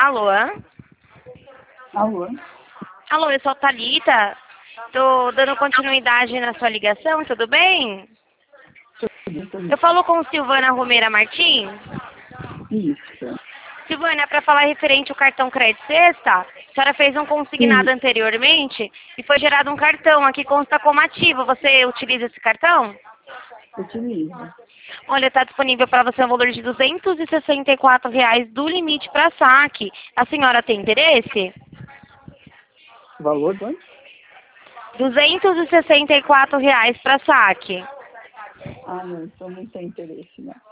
Alô? Alô? Alô, eu sou a Thalita. Tô dando continuidade na sua ligação, tudo bem? Tudo Eu falo com Silvana Romeira Martins. isso. Silvana, é para falar referente ao cartão Crédito Sexta. A senhora fez um consignado Sim, anteriormente e foi gerado um cartão aqui consta como ativo. Você utiliza esse cartão? utilizo. Olha, está disponível para você um valor de R$ 264 do limite para saque. A senhora tem interesse? Valor quanto? R$ 264 para saque. Ah, não, então não tem interesse, não.